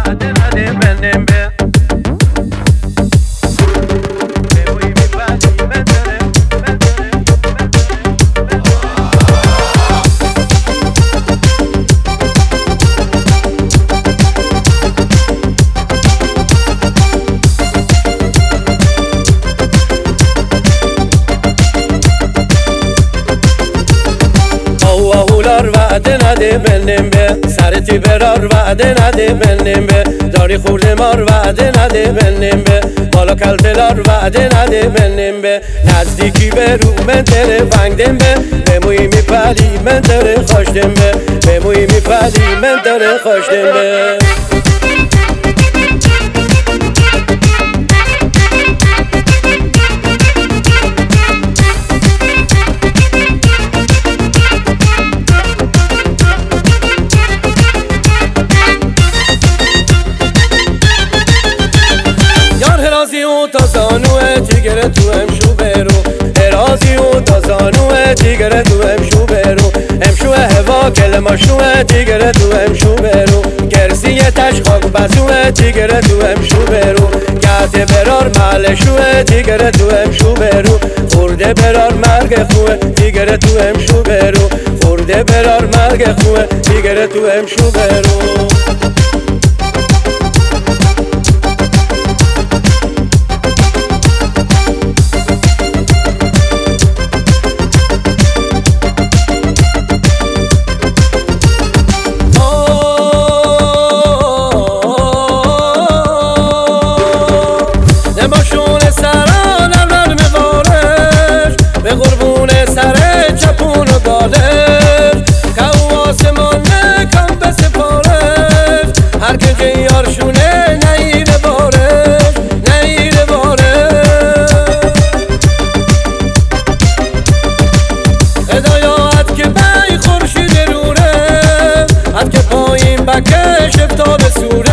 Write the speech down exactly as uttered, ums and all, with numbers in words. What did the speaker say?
وعده نده بندم به بگویی میپری بندره بندره آهولار وعده نده بندم به سرتی برار وعده نده بندم به داری خورده مار وعده نده بندم به بالا کلتلار وعده نده بندم به نزدیکی به رو من تره ونگدم به بموی میپلی من تره خوشدم به بموی میپلی من تره خوشدم به ارازی و تا زانوه تیگره تو امشو برو ارازی و تا زانوه تیگره تو امشو برو امشو هوا کلماشوه تیگره تو امشو برو گرسی تش خاک بزوه تیگره تو امشو برو گهت برار محلشوه تیگره تو امشو برو خورده برار مرگ خوه تیگره تو امشو برو خورده برار مرگ خوه تیگره تو امشو برو به قربون سر چپون و دالش که آسمان کم به سفارش هر که جیارشونه نیره بارش نیره بارش هدایات که بی خورشید روره هر که پایین بکش افتا به سوره